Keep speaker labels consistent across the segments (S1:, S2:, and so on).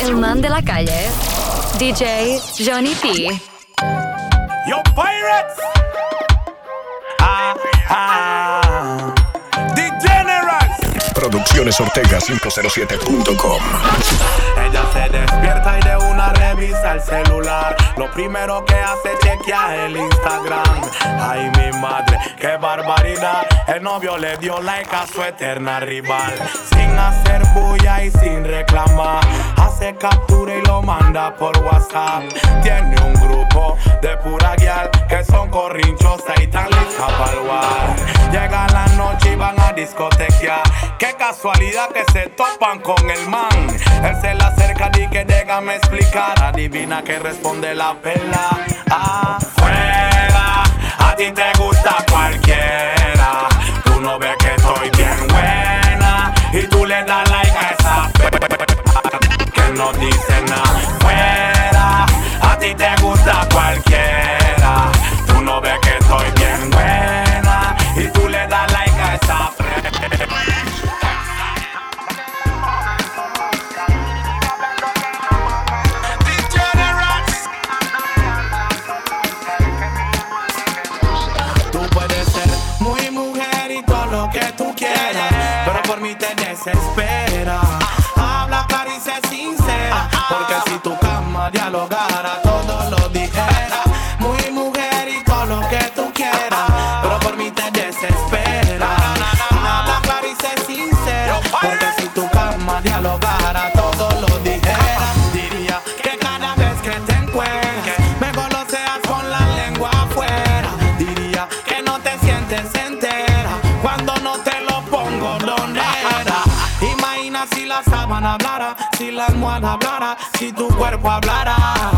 S1: El man de la calle, DJ Johnny P.
S2: Yo, Pirates! Degenerates.
S3: Producciones Ortega 507.com.
S2: Ella se despierta y de una revisa el celular. Lo primero que hace es chequear el Instagram. Ay, mi madre, qué barbaridad. El novio le dio like a su eterna rival. Sin hacer bulla y sin reclamar. Hace captura y lo manda por WhatsApp. Tiene un grupo de pura guial que son corrinchosas y tan listas para el war. Llega la noche y van a discotequear. Qué casualidad que se topan con el man. Él se le acerca y que déjame explicar. Adivina que responde la pela. Fuera, a ti te gusta cualquiera. Tú no ves que estoy bien buena y tú le das like a esa que no dice nada. Fuera, a ti te gusta cualquiera. Tú no ves que estoy bien buena y tú le das like a esa por mí te desespera. Habla clara y sé sincera, porque si tu cama dialogara, todo lo dijera. Muy mujer y todo lo que tú quieras, pero por mí te desespera. Habla clara y sé sincera, porque si tu cama dialogara, todo lo dijera. Diría que cada vez que te encuentres me goloseas con la lengua afuera. Diría que no te sientes entera cuando no te lo pongo donde era. Imagina si la sábana hablara, si la almohada hablara, si tu cuerpo hablara.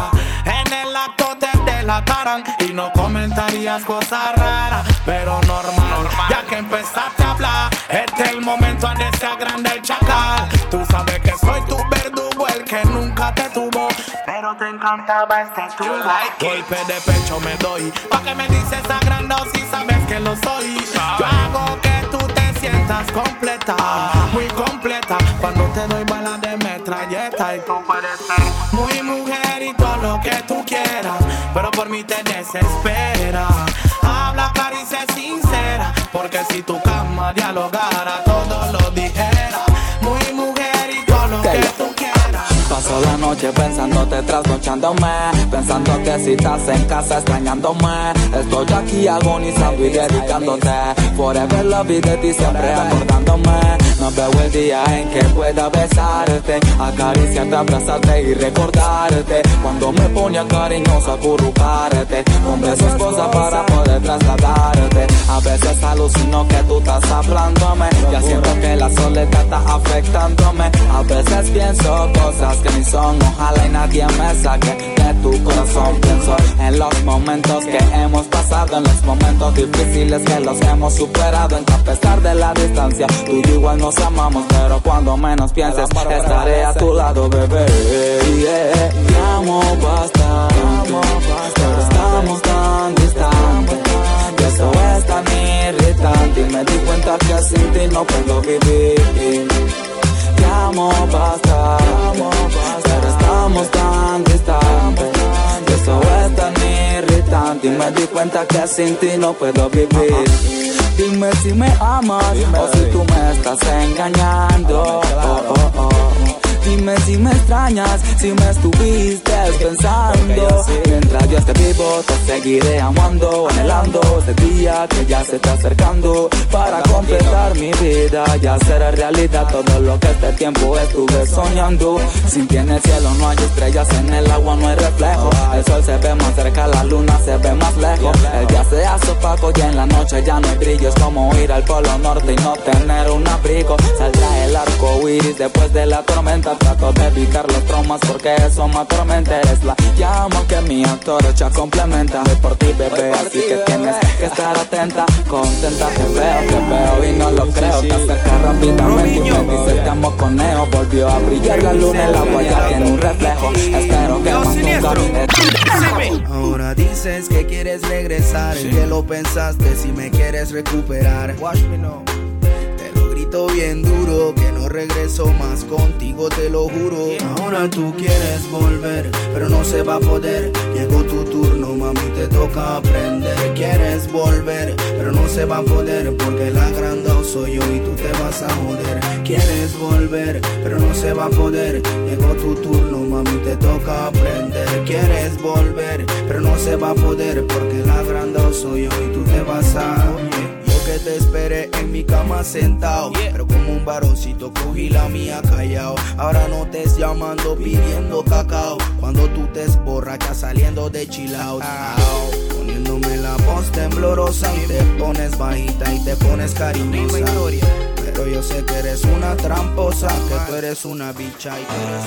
S2: En el acto te delataran y no comentarías cosas raras, pero normal, ya que empezaste a hablar. Este es el momento donde se agranda el chacal. Tú sabes que soy tu verdugo, el que nunca te tuvo, pero te encantaba este tubo. Golpe de pecho me doy, pa' que me dices agrandado si sabes que lo soy. Yo hago que tú te sientas completa, muy completa, cuando te doy bala de metralleta. Y tú puedes ser muy mujer y todo lo que tú quieras, pero por mí te desespera. Habla clara y sé sincera, porque si tu cama dialogara, todo lo dijera. Muy mujer y todo lo que tú quieras.
S4: Paso la noche pensándote, trasnochándome, pensando que si estás en casa extrañándome. Estoy aquí agonizando y dedicándote. Forever love y de ti siempre acordándome. No veo el día en que pueda besarte, acariciarte, abrazarte y recordarte. Cuando me ponía cariñoso a acurrucarte, con besos cosas para poder trasladarte. A veces alucino que tú estás hablándome, ya siento que la soledad está afectándome. A veces pienso cosas que ni son, ojalá y nadie me saque de tu corazón. Pienso en los momentos que hemos pasado, en los momentos difíciles que los hemos superado. En que a pesar de la distancia, tú y yo igual nos amamos, pero cuando menos pienses estaré a tu lado, bebé. Yeah. Te amo bastante, pero estamos tan distantes, y eso es tan irritante. Y me di cuenta que sin ti no puedo vivir. Te amo bastante, pero estamos tan distantes, y eso es tan irritante. Y me di cuenta que sin ti no puedo vivir. Dime si me amas o si tú me estás engañando. Dime si me extrañas, si me estuviste pensando. Mientras yo esté vivo te seguiré amando, anhelando ese día que ya se está acercando. Para completar mi vida y hacer realidad todo lo que este tiempo estuve soñando. Sin ti en el cielo no hay estrellas, en el agua no hay reflejo. El sol se ve más cerca, la luna se ve más lejos. El día se hace opaco y en la noche ya no hay brillo. Es como ir al polo norte y no tener un abrigo. Saldrá el arco iris después de la tormenta. Trato de evitar los traumas porque eso me atormenta. Eres la llama que mi antorcha complementa. Voy por ti, bebé, así que tienes que estar atenta. Contenta, te veo y no lo creo. Te acercas rápidamente y me dices te amo con neo. Volvió a brillar la luna, el agua ya tiene un reflejo. Espero que más nunca.
S5: Ahora dices que quieres regresar, ¿en qué lo pensaste? Si me quieres recuperar, watch me now. Te lo lo grito bien duro, que no regreso más contigo, te lo juro. Ahora tú quieres volver, pero no se va a poder. Llegó tu turno, mami, te toca aprender. Quieres volver, pero no se va a poder, porque el agrandado soy yo y tú te vas a joder. Quieres volver, pero no se va a poder. Llegó tu turno, mami, te toca aprender. Quieres volver, pero no se va a poder, porque el agrandado soy yo y tú te vas a joder. Que te esperé en mi cama sentado, pero como un varoncito cogí la mía callado. Ahora no te estés llamando pidiendo cacao, cuando tú te borrachas saliendo de chill out. Poniéndome la voz temblorosa y te pones bajita y te pones cariñosa. Pero yo sé que eres una tramposa, que tú eres una bicha y que eres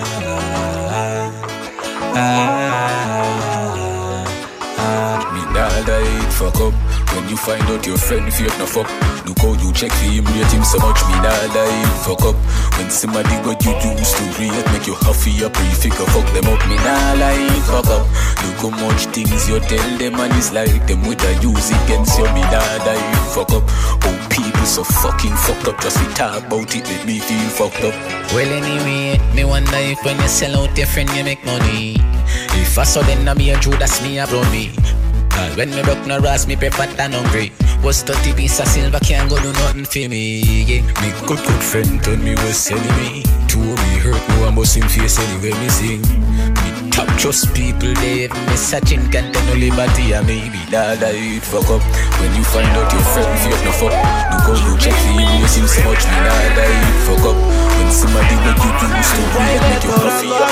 S6: Me nah die, fuck up. When you find out your friend fake no fuck, look how you check for him, rate him so much. Me nah die, fuck up. When somebody what you used to rate make you huffy up, you figure fuck them up. Me nah lie, fuck up. Look how much things you tell them and it's like them with a use against you. Me nah die, fuck up. Oh, people so fucking fucked up, just we talk about it, make me feel fucked up.
S7: Well anyway, me wonder if when you sell out your friend you make money. If I saw them, me a Judas, me a blow me. When me broke no ras, me prefer than hungry. Was 30 piece of silver, can't go do nothing for me, yeah.
S6: Me good friend told me was selling me. Two me hurt, no I'm busting face anyway me sing. Me top trust people, they have me searching, can't tell no liberty, and maybe that I fuck up. When you find out your friend fake no fuck, look how you check for him, waste him so much, me that I fuck up. When somebody make you used to read, make you coffee up,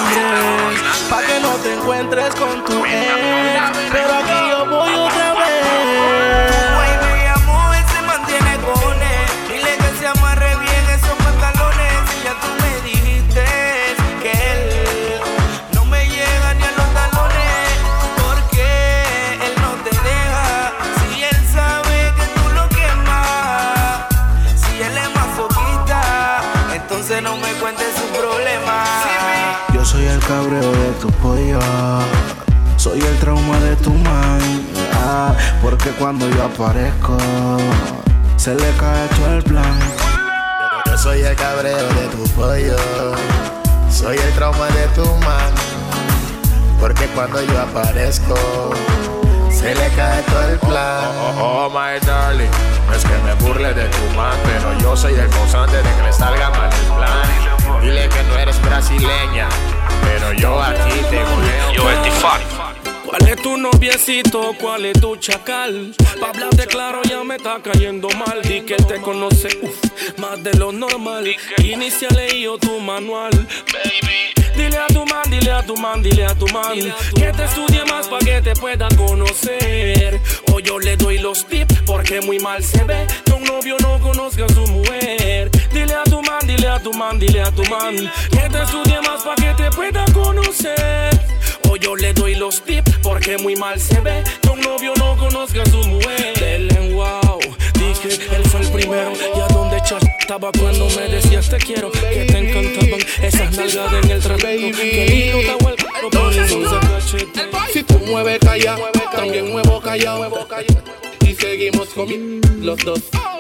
S2: pa' que no te encuentres con tu ex, pero aquí yo voy otra vez.
S8: Güey, me llamó, él se mantiene con él. Dile que se amarre bien esos pantalones. Y ya tú me dijiste que él no me llega ni a los talones, porque él no te deja. Si él sabe que tú lo quemas, si él es masoquista, entonces no me cuentes su problema.
S5: Yo soy el cabreo de tu pollo, soy el trauma de tu man, porque cuando yo aparezco se le cae todo el plan.
S9: Yo soy el cabreo de tu pollo, soy el trauma de tu man, porque cuando yo aparezco se le cae todo el plan.
S10: Oh my darling, no es que me burle de tu man, pero yo soy el causante de que le salga mal el plan. Dile que no eres brasileña, pero yo aquí te goleo.
S11: Yo el Tifak.
S2: ¿Cuál es tu noviecito? ¿Cuál es tu chacal? Pa' hablarte claro ya me está cayendo mal. Di que él te conoce, más de lo normal. Inicia leído tu manual, baby. Dile a tu man, dile a tu man, dile a tu man que te estudie más pa' que te pueda conocer. O yo le doy los tips porque muy mal se ve que un novio no conozca a su mujer. Dile a tu man, dile a tu man, dile a tu man que te estudie más pa' que te pueda conocer. O yo le doy los tips porque muy mal se ve que un novio no conozca a su mujer. Dele wow, dije él fue el primero. Y a donde estaba cuando me decías te quiero, que te encantaban esas nalgas en el trasero. Que lindo estaba el culo por eso se cachete.
S12: Si tú mueves calla, también muevo callado. Y seguimos comiendo los dos.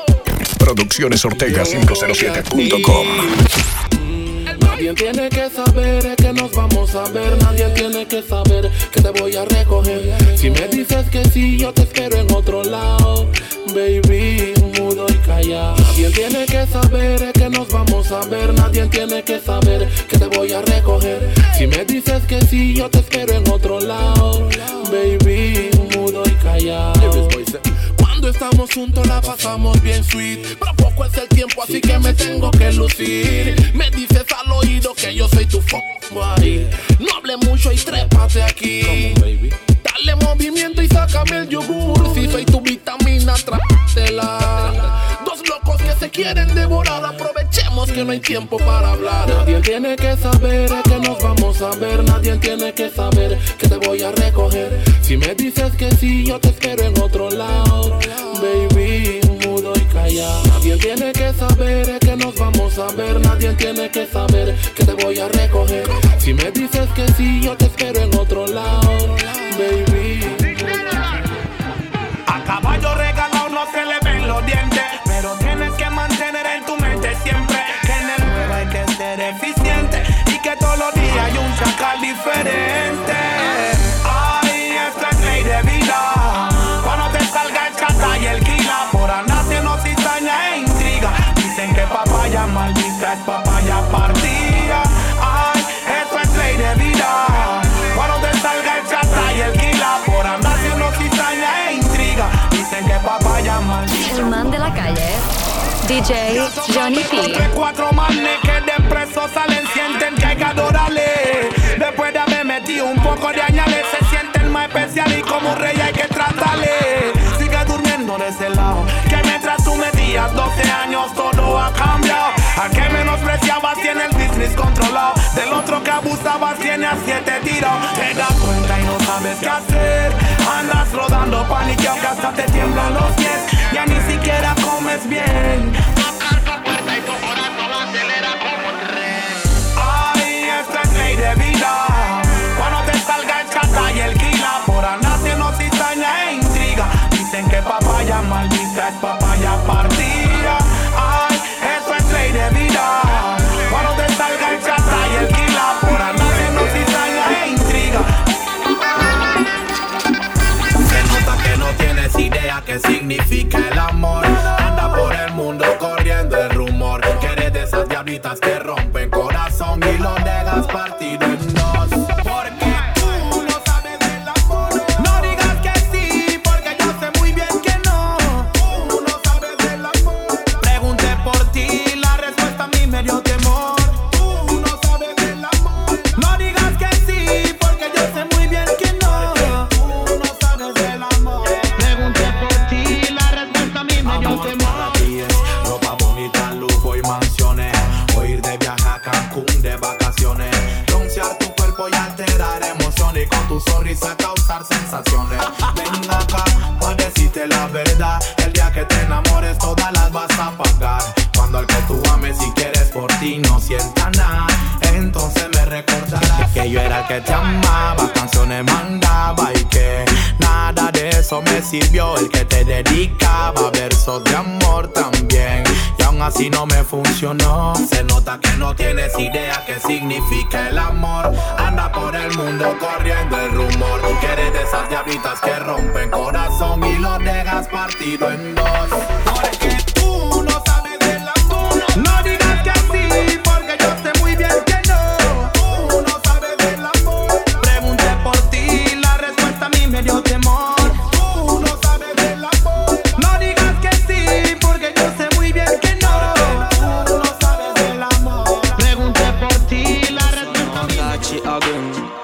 S3: Produccionesortega507.com.
S12: Nadie tiene que saber que nos vamos a ver. Nadie tiene que saber que te voy a recoger. Si me dices que sí, yo te espero en otro lado. Baby, mudo y callado. Nadie tiene que saber que nos vamos a ver. Nadie tiene que saber que te voy a recoger. Si me dices que sí, yo te espero en otro lado. Baby, mudo y callado. Cuando estamos juntos la pasamos bien sweet, pero poco es el tiempo así que me tengo que lucir. Me dices al oído que yo soy tu boy. No hable mucho y trépate aquí. Dale movimiento y sácame el yogur. Si soy tu vitamina, tráetela. Dos locos que se quieren devorar. Aprovechemos que no hay tiempo para hablar. Nadie tiene que saber que nos vamos a ver. Nadie tiene que saber que te voy a recoger. Si me dices que sí, yo te espero en otro lado. Baby, mudo y callado. Nadie tiene que saber que nos vamos a ver. Nadie tiene que saber que te voy a recoger. Si me dices que sí, yo te espero en otro lado. Baby.
S2: A caballo regalado no se le ven los dientes, pero tienes que mandar diferente. Ay, esto es ley de vida. Cuando te salga el chata y el kila, por andar haciendo cizaña e intriga. Dicen que papaya maldita es papaya partida. Ay, esto es ley de vida. Cuando te salga el chata y el kila, por andar haciendo cizaña e intriga. Dicen que papaya maldita.
S1: El man de la calle, DJ Johnny P.
S2: Cuatro manes que de preso salen, sienten que hay que adorarle. Después de haber metido un poco de añales, se sienten más especial y como un rey hay que tratarle. Sigue durmiendo de ese lado, que mientras tú metías 12 años todo ha cambiado. Al que menospreciabas tiene el business controlado, del otro que abusabas tiene a 7 tiros. Te das cuenta y no sabes qué hacer, andas rodando paniqueado que hasta te tiemblan los pies. Ya ni siquiera comes bien. Tocar tu puerta y tu corazón acelera como un tren. Ay, esto es ley de vida. Cuando te salga el chata y el kila, por andar haciendo cizaña e intriga. Dicen que papaya maldita es papaya partida. Ay, esto es ley de vida. Cuando te salga el chata y el kila, por andar haciendo cizaña e intriga. Se nota que no tienes idea qué significa el amor. Anda por el mundo corriendo el rumor que eres de esas diablitas que rompen corazón y lo dejas partido en dos. Porque tú no sabes del amor. No digas que sí, porque yo sé muy bien que no. Tú no sabes del amor. Pregunté por ti, la respuesta a mí me dio temor. Tú no sabes del amor. No digas que sí, porque yo sé muy bien que no. Tú no sabes del amor. Pregunté por ti, la respuesta a mí me dio temor. Para ti es ropa bonita, lujo y mansiones, o ir de viaje a Cancún de vacaciones, broncear tu cuerpo y alterar emociones, y con tu sonrisa causar sensaciones. Ven acá pa' decirte la verdad, el día que te enamores todas las vas a pagar. Cuando al que tú ames y quieres por ti no sienta nada, entonces me recordarás que yo era el que te amaba, canciones mandaba y que nada de eso me sirvió. El que te dedicaba versos de amor también, y aún así no me funcionó. Se nota que no tienes idea qué significa el amor. Anda por el mundo corriendo el rumor que eres de esas diablitas que rompen corazón y lo dejas partido en dos. Porque tú no sabes del amor. No digas que sí, porque yo sé muy bien que no. Tú no sabes del amor. Pregunté por ti, la respuesta a mí me dio temor. Tú no sabes del amor. No digas que sí, porque yo sé muy bien que no. Tú no sabes del amor. Pregunté por ti, la respuesta a mí me dio temor.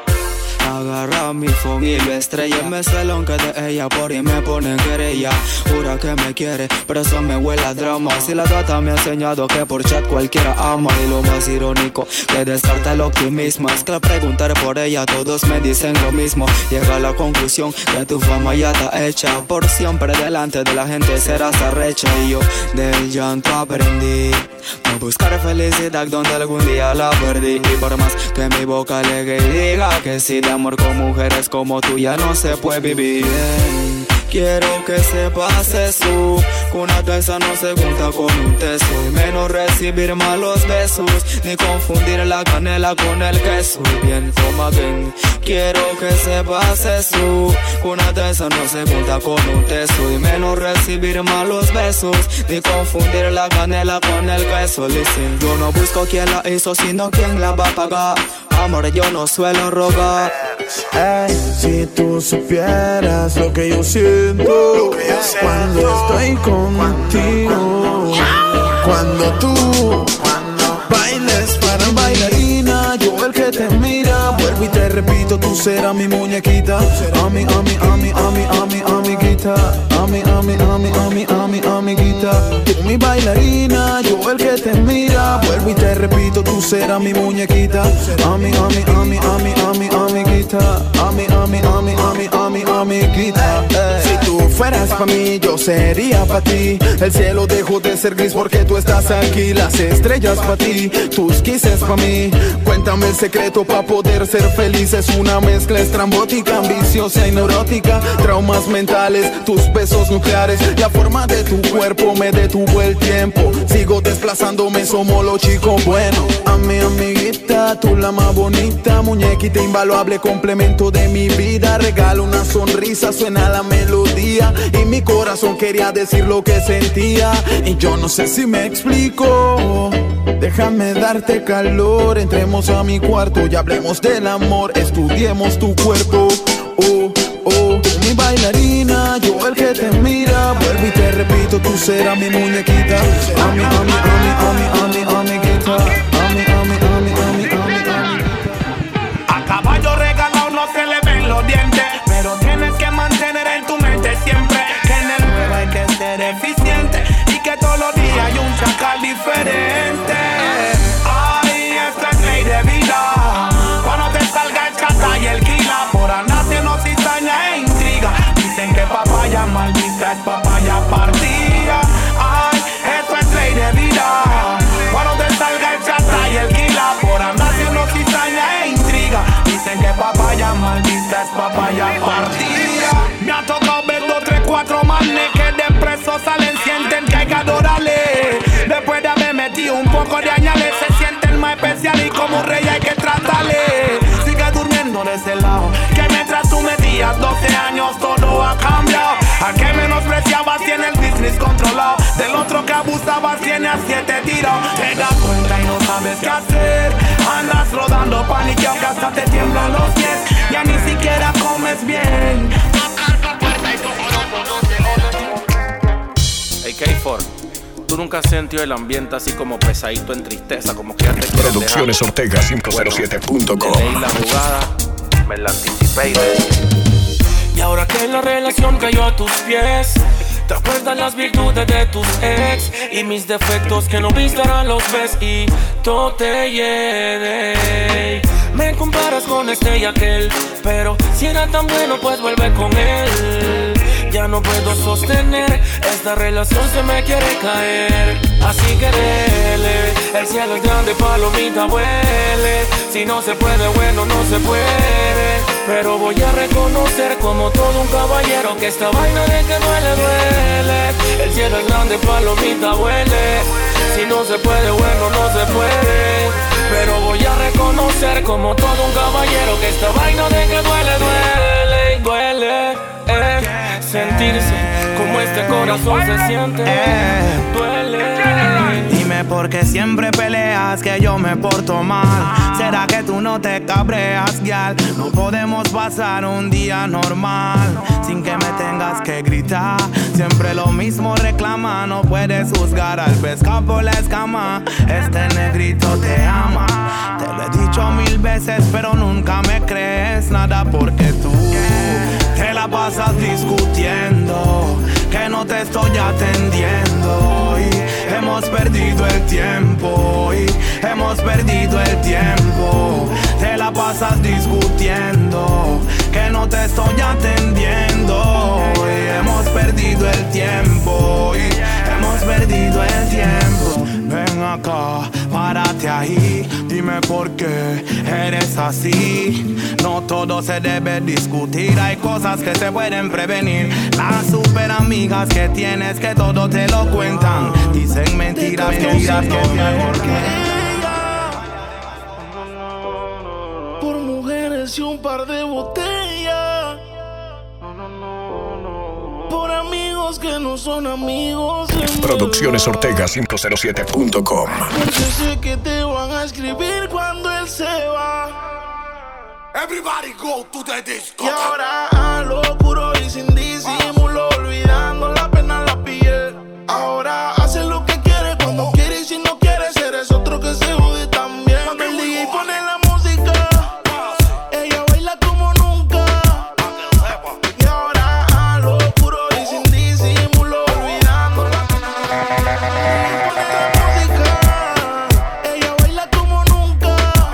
S5: Agarra mi phone y lo estrella. Me salón que de ella por y me pone en querella. Jura que me quiere, pero eso me huele a drama. Si la gata me ha enseñado que por chat cualquiera ama. Y lo más irónico, que descarta el optimismo, es que al preguntar por ella todos me dicen lo mismo. Llega a la conclusión que tu fama ya está hecha. Por siempre delante de la gente serás arrecha. Y yo del llanto aprendí a buscar felicidad donde algún día la perdí. Y por más que mi boca alegue y diga que sí, de amor con mujeres como tú ya no se puede vivir bien. Quiero que sepas eso, que una taza no se junta con un teso. Y menos recibir malos besos, ni confundir la canela con el queso. Bien, toma bien. Quiero que sepas eso, que una taza no se junta con un teso. Y menos recibir malos besos, ni confundir la canela con el queso. Listen, yo no busco quién la hizo, sino quién la va a pagar. Amor, yo no suelo rogar.
S11: Si tú supieras lo que yo siento cuando estoy contigo, cuando tú bailes para bailarina, yo el que te mira, vuelvo y te repito, tú serás mi muñequita, amiguita, amiguita, tú mi bailarina, yo el que te mira, vuelvo y te repito, tú serás mi muñequita, amiguita, amiguita. Si tú fueras pa' mí, yo sería pa' ti. El cielo dejó de ser gris porque tú estás aquí. Las estrellas pa' ti, tus kisses pa' mí. Cuéntame el secreto pa' poder ser feliz. Es una mezcla estrambótica, ambiciosa y neurótica. Traumas mentales, tus besos nucleares. peculiares. La forma de tu cuerpo me detuvo el tiempo. Sigo desplazándome, somos los chicos buenos. A mi amiguita, tú la más bonita, muñequita invaluable, complemento de mi vida. Regalo una sonrisa, suena la melodía y mi corazón quería decir lo que sentía. Y yo no sé si me explico. Déjame darte calor, entremos a mi cuarto y hablemos del amor, estudiemos tu cuerpo. Oh, oh, tú mi bailarina, yo el que te mira. Vuelvo y te repito, tú serás mi muñequita. Ami, ami, ami, ami, ami, amiguita. Ami, ami, ami, ami, ami, ami.
S2: A caballo regalado no se le ven los dientes, pero tienes que mantener en tu mente siempre que en el juego hay que ser eficiente y que todos los días hay un chacal diferente. Ay, esto es ley de vida. Cuando te salga el chata y el kila, por andar haciendo cizaña e intriga. Dicen que papaya maldita es papaya partida. Ay, esto es ley de vida. Cuando te salga el chata y el kila, por andar haciendo cizaña e intriga. Dicen que papaya maldita es papaya partida. Me ha tocado ver 2, 3, 4 manes que de preso salen, sienten que hay que adorarle. Después de haber metido un poco de añales, se sienten más especial y como un rey hay que tratarle. Sigue durmiendo de ese lado, que mientras tú metías 12 años todo ha cambiado. Al que menospreciabas tiene el business controlado, del otro que abusabas tiene a 7 tirados. Te das cuenta y no sabes qué hacer, andas rodando paniqueado que hasta te tiemblan los pies. Ya ni siquiera comes bien.
S10: Hey K4, tú nunca has sentido el ambiente así como pesadito en tristeza, como que ya te quieren
S3: Producciones
S10: dejar.
S3: Ortega 507.com.
S10: Leí la jugada, me la anticipé y le dije.
S12: Y ahora que la relación cayó a tus pies, te acuerdas las virtudes de tus ex y mis defectos que no viste ahora los ves y todo te hiede. Me comparas con este y aquel, pero si era tan bueno pues vuelve con él. Ya no puedo sostener, esta relación se me quiere caer. Así que dele, el cielo es grande, palomita huele. Si no se puede, bueno, no se puede. Pero voy a reconocer como todo un caballero que esta vaina de que duele, duele. El cielo es grande, palomita huele. Si no se puede, bueno, no se puede. Pero voy a reconocer como todo un caballero que esta vaina de que duele, duele, duele. Sentirse como este corazón se siente, duele.
S2: Dime por qué siempre peleas que yo me porto mal. ¿Será que tú no te cabreas, gal? No podemos pasar un día normal sin que me tengas que gritar. Siempre lo mismo reclama, no puedes juzgar al pescado por la escama. Este negrito te ama, te lo he dicho 1000 veces, pero nunca me crees nada porque tú te la pasas discutiendo, que no te estoy atendiendo y hemos perdido el tiempo, y hemos perdido el tiempo. Te la pasas discutiendo, que no te estoy atendiendo y hemos perdido el tiempo, y hemos perdido el tiempo. Ven acá, párate ahí, dime por qué eres así. No todo se debe discutir, hay cosas que se pueden prevenir. Las super amigas que tienes que todo te lo cuentan, dicen mentiras que es mejor que
S12: ella. Por mujeres y un par de botellas. Por amigos que no son amigos.
S3: Producciones Ortega 507.com.
S12: Porque sé que te van a escribir cuando él se va.
S13: Everybody go to the disco.
S12: Y ahora a lo puro y sin disimulo, olvidando la pena en la piel. Ahora hace lo que quiere cuando quiere, y si no quieres eres otro que se jode también. Cuando el DJ pone la música, ella baila como nunca. Y ahora a lo puro y sin disimulo, olvidando la pena en la piel. Pone la música, ella baila como nunca.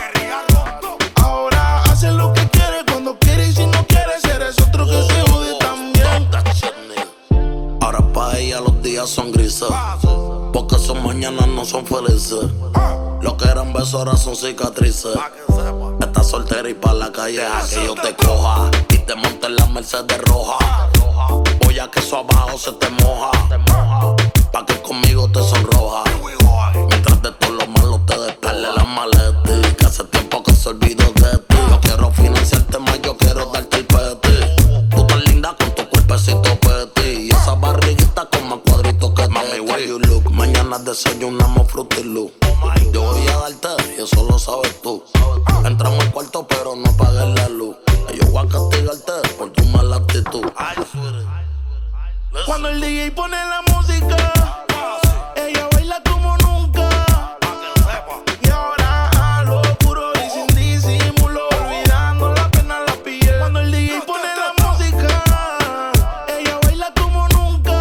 S12: Ahora hace lo que quiere cuando quiere, y si no quieres eres otro que se jode también.
S14: Ahora pa' ella los días son grises, porque son mañanas no son felices. Lo que eran besos ahora son cicatrices. Estás soltera y pa' la calle deja que yo te coja y te monte en la Mercedes roja. Voy ya que eso abajo se te moja. Pa' que conmigo te sonroja. Mientras de todo lo malo te despeles la maleta. Que hace tiempo que se olvidó de ti. Yo quiero financiarte más, yo quiero darte el peti. Tú tan linda con tu cuerpecito peti. Y esa barriguita con más cuadritos que mami, where you look. Mañana desayunamos Fruity Loop. Yo voy a darte y eso lo sabes tú. Entramos al cuarto pero no apagues la luz. Yo voy a castigarte por tu mala actitud.
S8: Cuando el DJ pone la música, ella baila como nunca. Y ahora a lo puro y sin disimulo, olvidando la pena la piel. Cuando el DJ pone la música, ella baila como nunca.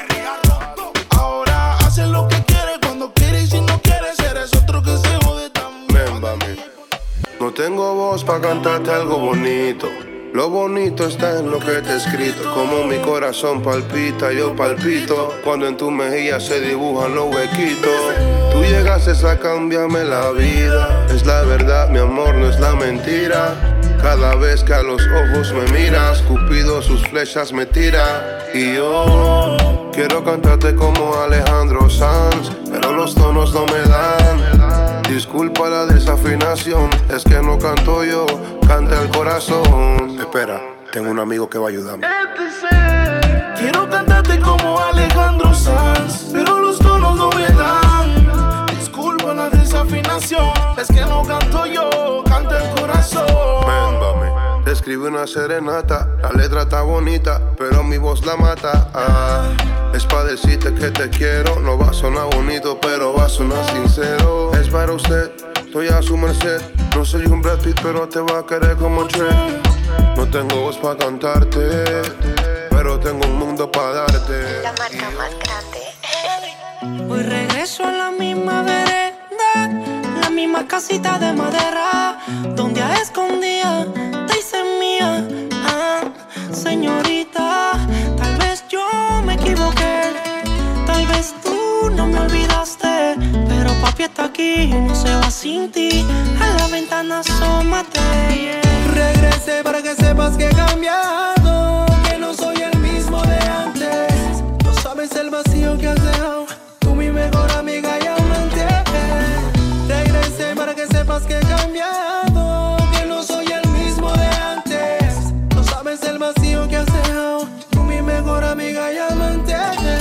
S8: Ahora hace lo que quiere, cuando quiere, y si no quiere, eres otro que se jode también.
S11: Ven, mami. No tengo voz para cantarte algo bonito. Lo bonito está en lo que te he escrito. Como mi corazón palpita, yo palpito cuando en tu mejilla se dibujan los huequitos. Tú llegaste a cambiarme la vida. Es la verdad, mi amor, no es la mentira. Cada vez que a los ojos me miras, Cupido sus flechas me tira. Y yo quiero cantarte como Alejandro Sanz, pero los tonos no me dan. Disculpa la desafinación, es que no canto yo, canta el corazón. Espera, tengo un amigo que va a ayudarme.
S8: Quiero cantarte como Alejandro Sanz, pero los tonos no me dan. Disculpa la desafinación, es que no canto yo, canta el corazón.
S11: Ven, mami, te escribí una serenata, la letra está bonita, pero mi voz la mata. Es pa' decirte que te quiero, no va a sonar bonito, pero va a sonar sincero. Es para usted, estoy a su merced. No soy un Brad Pitt, pero te va a querer como Trey. No tengo voz pa' cantarte, pero tengo un mundo pa' darte.
S15: La marca más grande. Hoy regreso a la misma vereda, la misma casita de madera, donde a escondida te hice mía. Señorita, tal vez yo me equivoqué, tal vez tú no me olvidaste, pero papi está aquí y no se va sin ti. A la ventana asómate, yeah.
S8: Regresé para que sepas que he cambiado, que no soy el mismo de antes. No sabes el vacío que has dejado, tú mi mejor amiga y amante. Regresé para que sepas que he cambiado, que no soy el mismo de antes. No sabes el vacío que has dejado, tú mi mejor amiga y amante.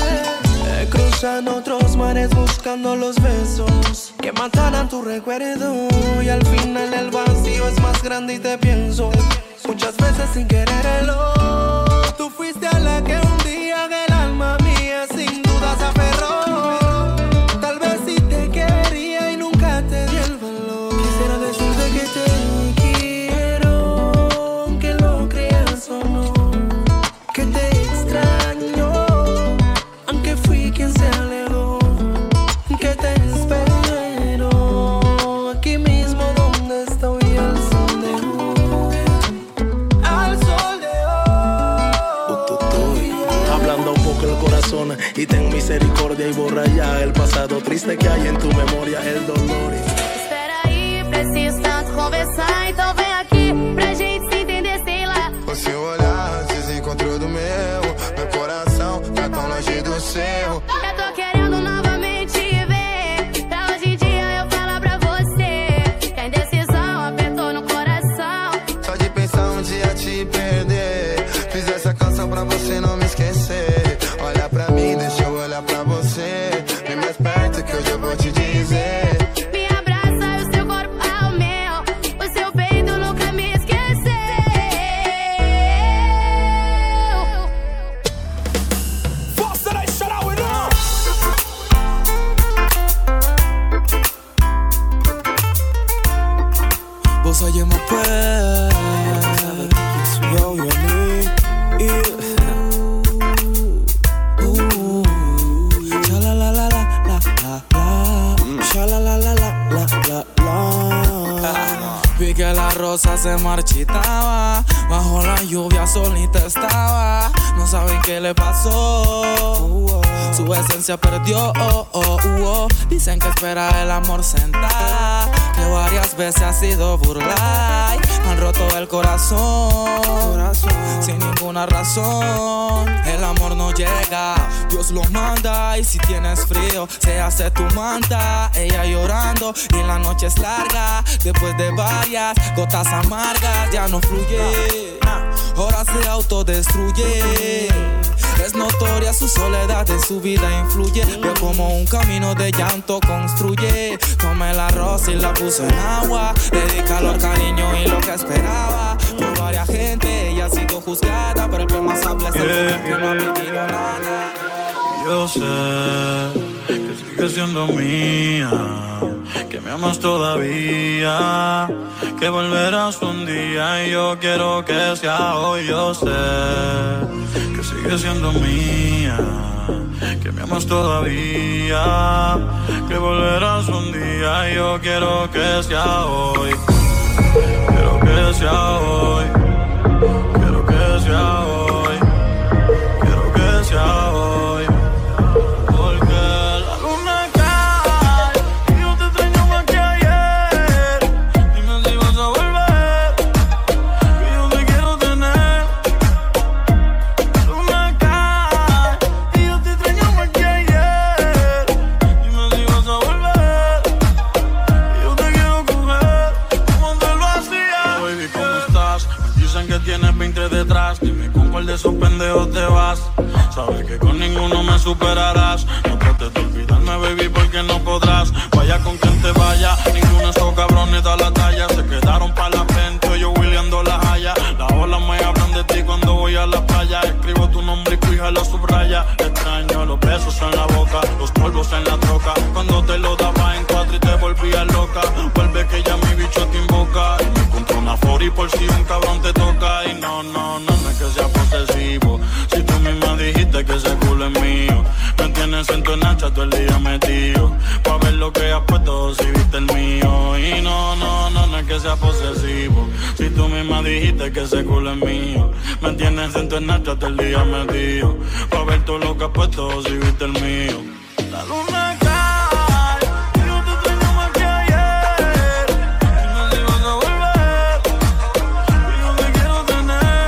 S8: Cruzando otros mares buscando los besos que mataran tu recuerdo, y al final el vacío es más grande y te pienso muchas veces sin quererlo. Tú fuiste a la que un día el alma mía sin duda se aferró. Tal vez sí te quería y nunca te di el valor. Quisiera decirte que te quiero, aunque lo creas o no, que te extraño, aunque fui quien se alejó, que te espero aquí mismo donde estoy al sol de hoy, al sol de hoy.
S12: Hablando un poco el corazón y ten misericordia y borra ya el pasado triste que hay en tu memoria, el dolor.
S16: Espera aí, preciso tanto conversar, então vem aqui pra gente se entender, sei lá.
S17: O seu olhar desencontrou do meu coração tá tão longe do seu.
S16: Eu tô querendo novamente ver, pra hoje em dia eu falar pra você que a indecisão apertou no coração.
S17: Só de pensar um dia te perder, fiz essa canção pra você não me esquecer. Olha pra mim, deixa eu olhar pra você, vem mais perto que hoje eu vou te dizer.
S16: Me abraça e o seu corpo ao meu, o seu peito nunca me esqueceu.
S8: Vos oye más pues, yo y a mí, sha la la la la la la, sha la la la la la la. Vi que la rosa se marchitaba, bajo la lluvia solita estaba. No saben qué le pasó, su esencia perdió. Dicen que espera el amor sentada, que varias veces ha sido burlada, me han roto el corazón.
S18: sin ninguna razón. El amor no llega, Dios lo manda. Y si tienes frío, se hace tu manta. Ella llorando y la noche es larga. Después de varias gotas amargas, ya no fluye, ahora se autodestruye. Es notoria su soledad, en su vida influye. Veo como un camino de llanto construye. Tomé la rosa y la puse en agua. Le di calor, cariño y lo que esperaba. Por varias gente ella ha sido juzgada, pero el que más habla es el que no ha pedido nada.
S11: Yo sé que sigues siendo mía, que me amas todavía, que volverás un día y yo quiero que sea hoy. Yo sé que sigues siendo mía, que me amas todavía, que volverás un día y yo quiero que sea hoy. Quiero que sea hoy, quiero que sea hoy, quiero que sea hoy. De esos pendejos te vas. Sabes que con ninguno me superarás. No trates de olvidarme, baby, porque no podrás. Vaya con quien te vaya, ninguno de esos cabrones da la talla. Se quedaron pa' la frente, yo Williando la haya. Las olas me hablan de ti cuando voy a la playa. Escribo tu nombre y fija la subraya. Extraño los besos en la boca, los polvos en la troca. Cuando te lo daba en cuatro y te volvías loca. Vuelve que ya mi bicho te invoca. Y me encontró una 40 por si un cabrón te toca. Y no es que sea posesivo. Si tú misma dijiste que ese culo es mío. Me tienes en tu nacha todo el día metido. Pa' ver lo que has puesto si viste el mío. Y no es que sea posesivo. Si tú misma dijiste que ese culo es mío. Me tienes en tu nacha todo el día metido. Pa' ver todo lo que has puesto si viste el mío. La luna cae y yo te extraño más que ayer. Dime si vas a volver, que yo te quiero tener.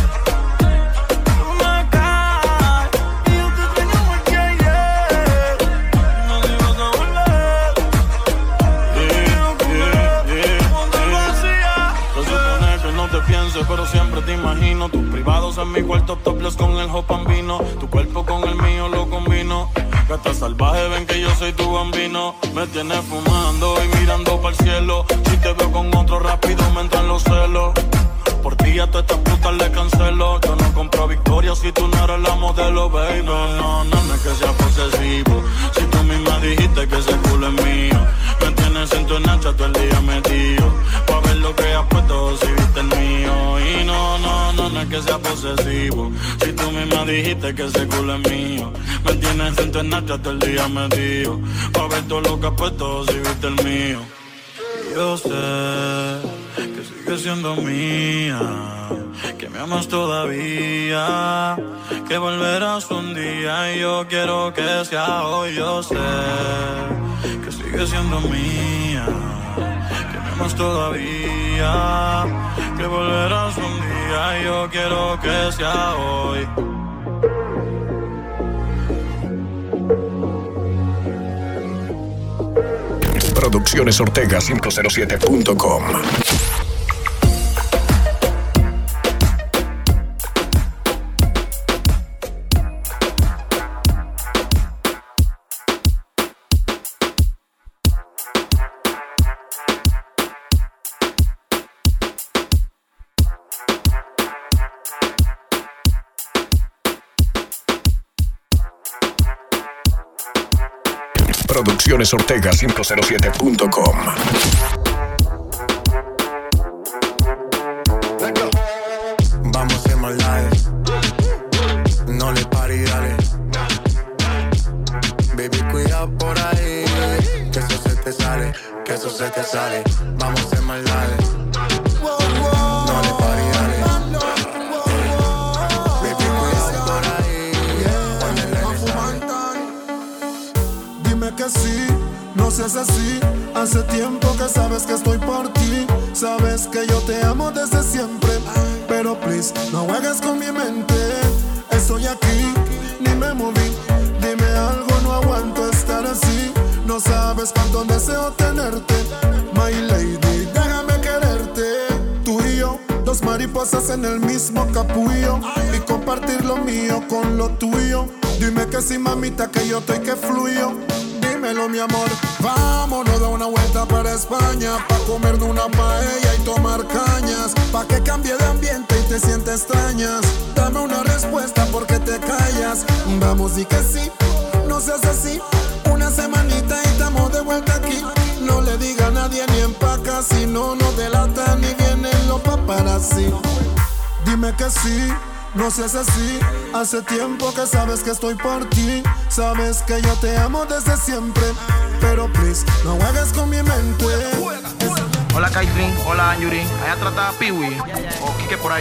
S11: La luna cae y yo te extraño más que ayer. Dime si vas a volver, que yo quiero ponte vacía. Se supone que no te pienso, pero siempre te imagino. Tus privados en mi cuarto topless con el hopambino. Tu cuerpo con el mío lo combino. Gata salvaje, ven que yo soy tu bambino. Me tienes fumando y mirando para el cielo. Si te veo con otro rápido me entran los celos. Por ti a todas estas putas le cancelo. Yo no compro victoria si tú no eres la modelo, baby. No es que sea posesivo. Si tú misma dijiste que ese culo es mío. Me tienes en tu nacha todo el día metido. Pa' ver lo que has puesto si viste el mío. Y no es que sea posesivo. Si tú misma dijiste que ese culo es mío. Me tienes en tu nacha todo el día metido. Pa' ver todo lo que has puesto si viste el mío. Yo sé que sigues siendo mía, que me amas todavía, que volverás un día y yo quiero que sea hoy. Yo sé que sigues siendo mía, que me amas todavía, que volverás un día y yo quiero que sea hoy.
S3: Producciones Ortega 507.com. Producciones Ortega 507.com.
S17: Vamos a hacer más live. No le pare y dale. Baby, cuidado por ahí. Que eso se te sale, que eso se te sale. Vamos a hacer más live. No le pare y dale. Baby, cuidado por ahí.
S19: Dime que sí, no seas así. Hace tiempo que sabes que estoy por ti. Sabes que yo te amo desde siempre. pero please, no juegues con mi mente. Estoy aquí, ni me moví. Dime algo, no aguanto estar así. No sabes cuánto deseo tenerte, my lady, déjame quererte. Tú y yo, dos mariposas en el mismo capullo, y compartir lo mío con lo tuyo. Dime que sí, mamita, que yo estoy que fluyo. Dímelo, mi amor. Vámonos a una vuelta para España, pa' comernos una paella y tomar cañas, pa' que cambie de ambiente y te sientas extrañas. Dame una respuesta porque te callas. Vamos, y que sí, no seas así. Una semanita y estamos de vuelta aquí. No le diga a nadie ni empaca, si no nos delatan y vienen los paparazzi. Dime que sí, no seas así. Hace tiempo que sabes que estoy por ti. Sabes que yo te amo desde siempre, pero please, no juegues con mi mente.
S20: Hola Caitlyn, hola Anjuri. Allá trata a Piwi o Kike por ahí.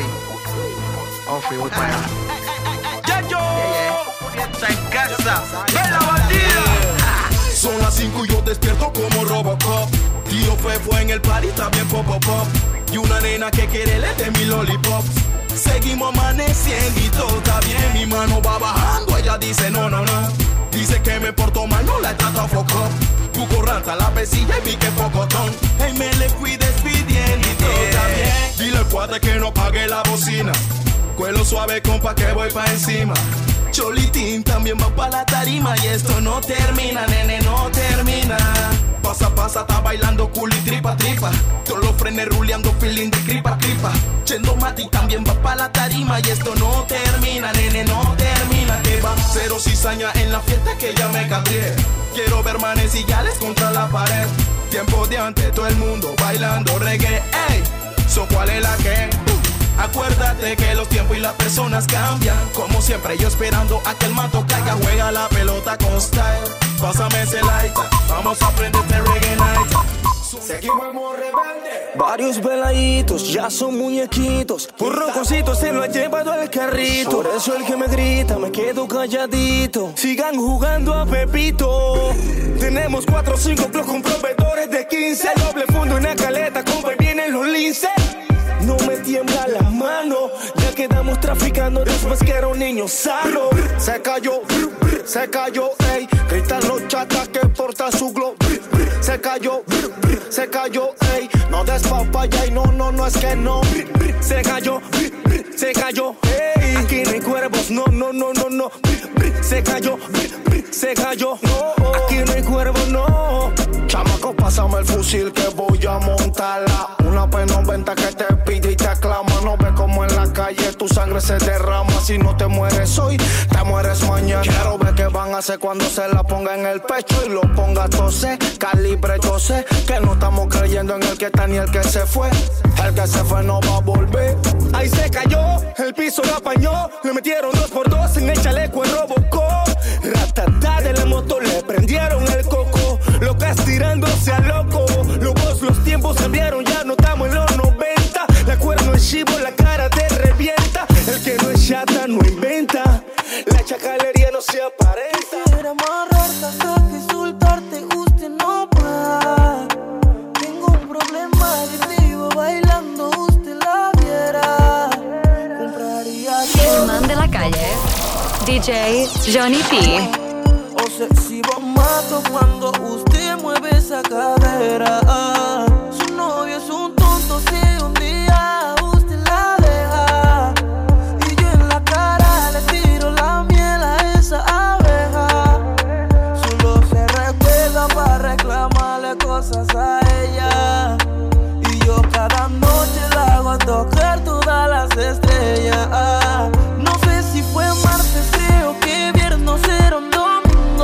S20: Oh, fui, voy para allá. ¡Yayo! Fiesta en casa. ¡Ven la bandida!
S21: Son las 5 y yo despierto como Robocop. Tío fue en el party, también pop. Y una nena que quiere le de mi lollipop. Seguimos amaneciendo y todo está bien. Mi mano va bajando, ella dice no. Dice que me porto mal, no la he tratado foco. Cuco ranta la pesilla y pique pocotón. Hey, me le fui despidiendo y todo está bien. Dile al cuate que no pague la bocina. Cuelo suave, compa, que voy pa' encima. Cholitín también va pa' la tarima. Y esto no termina, nene, no termina. Pasa, está bailando cool y tripa. Todos los frenes ruleando, feeling de cripa. Chendo Mati también va pa' la tarima. Y esto no termina, nene, no termina. Que va cero cizaña en la fiesta que ya me cabré. Quiero ver manecillales contra la pared. Tiempo de antes, todo el mundo bailando reggae. Ey, ¿cuál es la que? Acuérdate que los tiempos y las personas cambian. Como siempre yo esperando a que el mato caiga. Juega la pelota con style. Pásame ese light. Vamos a aprender este reggae night. Seguimos rebelde.
S22: Varios veladitos ya son muñequitos. Un ronconcito se lo ha llevado al carrito. Por eso el que me grita me quedo calladito. Sigan jugando a Pepito. Tenemos 4 o 5 clubs con proveedores de 15. Doble fondo en la caleta, compa, y vienen los linces. No me tiembla la mano, ya quedamos traficando después que era un niño sano. Se cayó, ey. Gritan los chatas que porta su glow. Se cayó, ey. No des papaya y no es que no. Se cayó, ey. Aquí no hay cuervos, no. Se cayó, aquí no hay cuervos, no.
S21: Chamaco, pásame el fusil que voy a montarla. Una P90 que te pide y te aclama. No ves como en la calle tu sangre se derrama. Si no te mueres hoy, te mueres mañana. Quiero ver qué van a hacer cuando se la ponga en el pecho y lo ponga a toser. Calibre 12, que no estamos creyendo en el que está ni el que se fue. El que se fue no va a volver.
S22: Ahí se cayó, el piso lo apañó. Le metieron 2x2 en el chaleco en Robocop. Ratatá de la moto le prendieron el coco. Locas tirándose a loco. Los tiempos cambiaron, ya no estamos en los 90. La cuerda no es chivo, la cara te revienta. El que no es chata no inventa. La chacalería no se aparenta.
S15: Quisiera amarrarte hasta que soltarte guste no pueda. Tengo un problema adictivo bailando, usted la viera. Compraría
S1: El man de la calle, DJ Johnny P.
S15: Obsesivo mato cuando usted mueve esa cadera. Su novio es un tonto si un día usted la deja. Y yo en la cara le tiro la miel a esa abeja. Solo se recuerda para reclamarle cosas a ella. Y yo cada noche la hago tocar todas las estrellas. No sé si fue martes, creo que viernes era un domingo.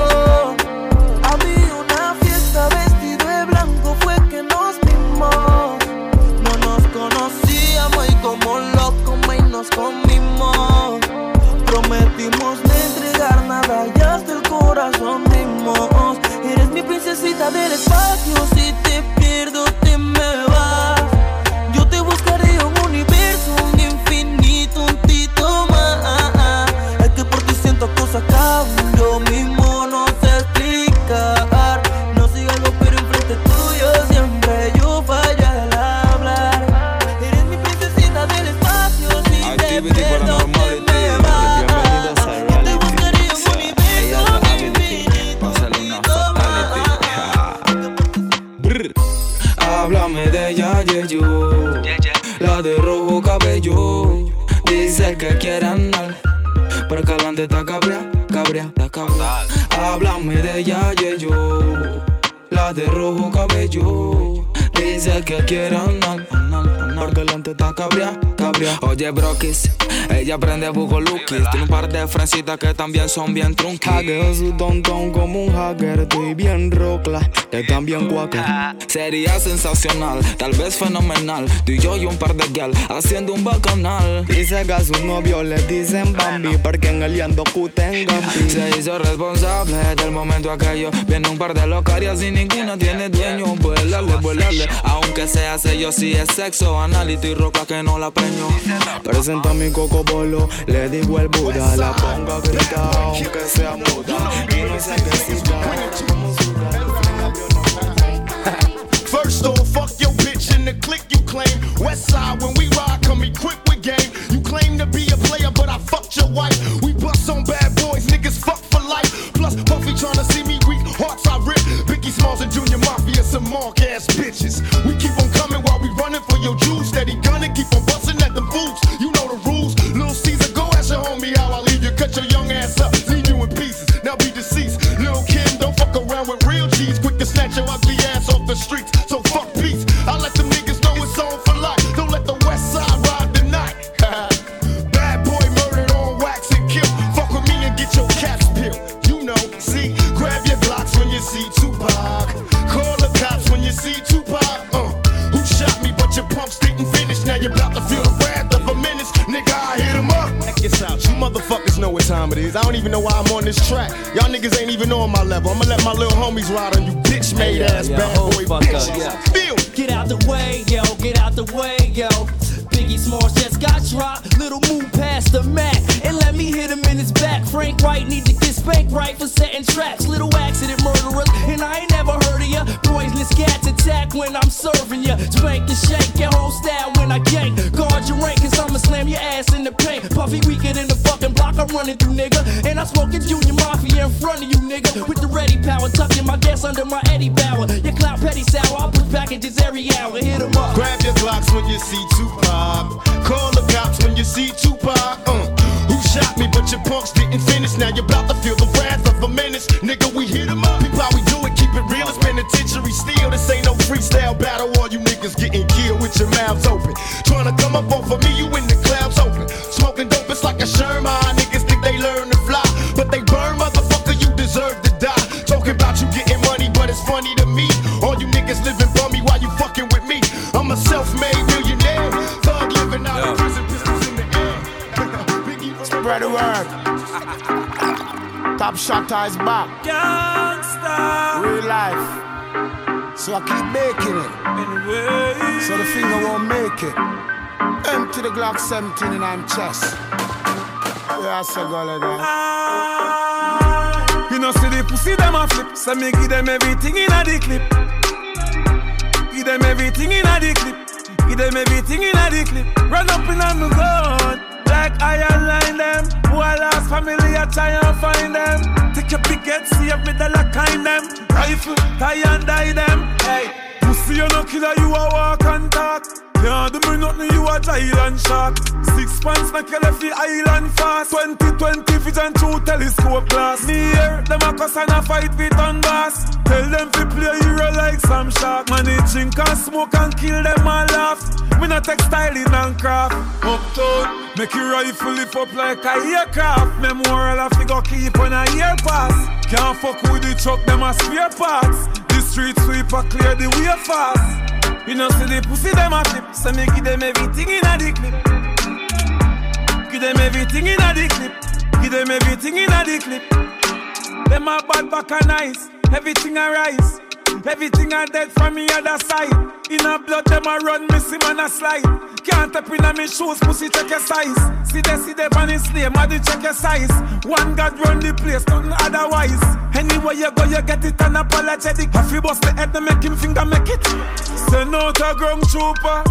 S15: Había una fiesta, vestido de blanco fue que nos vimos. No nos conocíamos y como locos y nos comimos. Prometimos no entregar nada y hasta el corazón dimos. Eres mi princesita del espacio, si te pierdo te me vas. Yo te buscaré un universo, un infinito, un tito más. Es que por ti siento cosas que aún yo mismo no sé explicar. No sigo algo pero enfrente tuyo siempre yo fallo al hablar. Eres mi princesita del espacio,
S18: La de rojo cabello dice que quiere andar, pero que adelante está cabrea. Háblame de ella y yo. La de rojo cabello dice que quiere andar, porque adelante está cabrea. Oye, Brokis, ella prende buco lookies. Tiene un par de frencitas que también son bien trunky.
S5: Hackeo su tontón como un hacker. Estoy bien rocla, que también quaker.
S18: Sería sensacional, tal vez fenomenal. Tú y yo y un par de gal haciendo un bacanal.
S5: Dice que a su novio le dicen Bambi, porque en el yando en Gambi.
S18: Se hizo responsable del momento aquello. Viene un par de locarias y ninguna tiene dueño. Vuélale, aunque sea sello, si es sexo anal y estoy roca que no la preño.
S5: Presenta mi cocobolo, le digo el Buda. La ponga a gritar, aunque sea muda. Y no sé qué si
S21: First off, fuck your bitch in the clique you claim. Westside, when we ride, come equipped with game. You claim to be a player, but I fucked your wife. We bust on bad boys, niggas fuck for life. Plus, Puffy tryna see me weak, hearts I rip. Biggie Smalls and Junior Mafia, some mark-ass bitches. We keep on coming while we running for your Jews. Steady gunning, keep on busting at them fools. You know the rules. Lil' Caesar, go ask your homie how I leave you. Cut your young ass up, leave you in pieces. Now be deceased. Lil' Kim, don't fuck around with real G's. Quick to snatch your ugly ass off the streets. So fuck peace. I let them niggas know it's on for life. Don't let the West Side ride the night. Bad boy murdered on wax and kill. Fuck with me and get your caps peeled. You know, see, grab your Glocks when you see Tupac. Call the cops when you see Tupac. Who shot me but your pumps didn't finish. Now you're about to feel the wrath of a menace. Nigga, I hit him up. Check this out, you motherfuckers know what time it is. I don't even know why I'm on this track. Y'all niggas ain't even on my level. I'ma let my little homies ride on you bitch-made ass bad boy bitches. Feel.
S4: Get out the way, yo, get out the way, yo. Biggie Smalls just got dropped. Little move past the Mac and let me hit him in his back. Frank White need to get spanked right for setting traps. Little accident murderers, and I ain't never heard of ya. Poisonous cats attack when I'm serving ya. Spank and shake your whole style when I gank. Guard your rank, cause I'ma slam your ass in the paint. Puffy weaker than the fucking block I'm running through, nigga. And I smoking Junior Mafia in front of you, nigga. With the ready power, tucking my gas under my Eddie Bauer. Your clout petty sour, I push packages every hour. Hit 'em up.
S21: Grab your Glocks when you see Tupac. Call the cops when you see Tupac. Who shot me but your punks didn't finish. Now you're about to feel the wrath of a menace. Nigga, we hit 'em up. Peep how we do it, keep it real. It's penitentiary steel. This ain't no freestyle battle. All you niggas getting killed with your mouths open. Tryna come up off of me, you in the clouds open. Smoking dope, it's like a Sherman. Niggas think they learn to fly, but they burn, motherfucker, you deserve to die. Talking about you getting money, but it's funny to me. All you niggas living bummy while you fucking with me. I'm a self-made millionaire. Thug living out of prison, pistols in the air.
S13: Spread the word. Top shot is back.
S4: Gangsta.
S13: Real life. So I keep making it.
S4: Anyway.
S13: So the finger won't make it. Empty the Glock 17 in my chest. Yeah, so go like that.
S7: You know see the pussy them a flip. So me give them everything in a the clip. Give them everything in a the clip. Give them everything in a the clip. Run up in on the gun. Like iron line them. Who I lost family I try and find them. Take your picket, see if me the lock kind them. Rifle, tie and die them. Hey, pussy you no killer, you a walk and talk. Can't do me nothing, you a giant shark. 6 pants make you left the island fast. 2020 vision through telescope glass. Me here, them a cuss and a fight with Donbass. Tell them to play a hero like some shark. Man, they drink and smoke and kill them and laugh. Me not textiling and craft. Uptown, make your rifle lift up like a aircraft. Memorial a figure keep on a year pass. Can't fuck with the truck, them a spare parts. The street sweeper clear the way fast. You know see the pussy them a flip. So me give them everything in a the clip. Give them everything in a the clip. Give them everything in a the clip. Them a bad back and nice. Everything a rise. Everything a dead from me other side. In a blood them a run, missy man a slide. Can't step in a me shoes, pussy check your size. See they on his name, I check your size. One God run the place, nothing otherwise. Anywhere you go, you get it unapologetic. If you bust the head, they make him finger make it. Send out a ground trooper,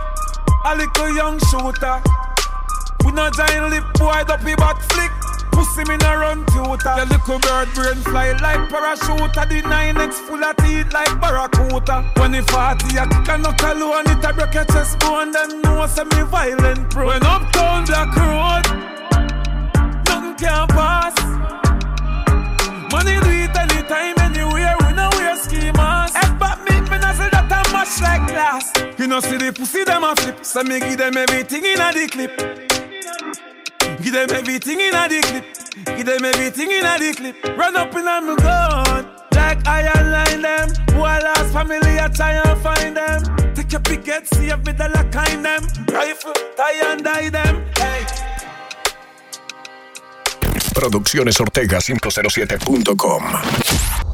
S7: a little young shooter. We no giant lip boy, dopey back flick. Pussy see me no run tutor. The little bird brain fly like parachute. The 9X full of teeth like barracuda. When the 40 a kick a knuckle alone, it a break your chest bone. Them know say me violent pro. When uptown Black Road, nothing can pass. Money do it anytime, anywhere. We no wear ski mask. Head back me no say that I'm much like glass. You know see the pussy them a flip, so me give them everything in a the clip. Give them everything in a the clip. Give them everything in a the clip. Run up in a me gun, like iron line them. Boy lost family, I try and find them. Take your big head, see every dollar kind them. Rifle, tie and die them. Hey.
S3: Producciones Ortega 507.com.